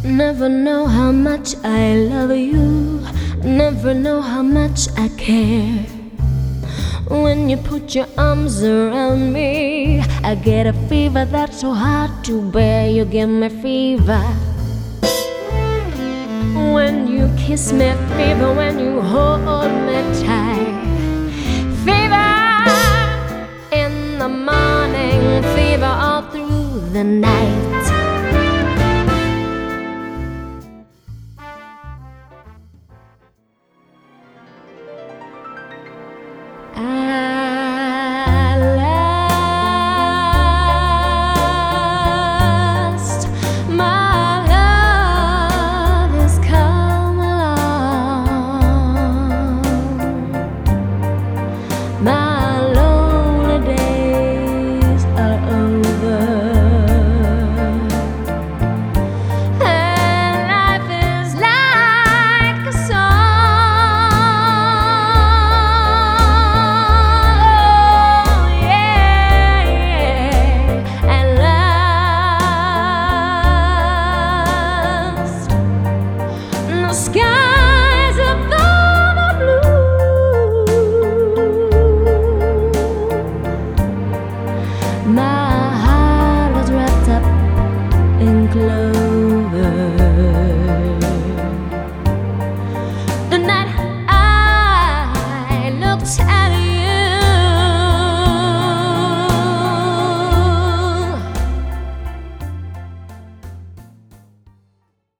Never know how much I love you. Never know how much I care. When you put your arms around me, I get a fever that's so hard to bear. You give me fever when you kiss me, fever when you hold me tight. Fever in the morning, fever all through the night.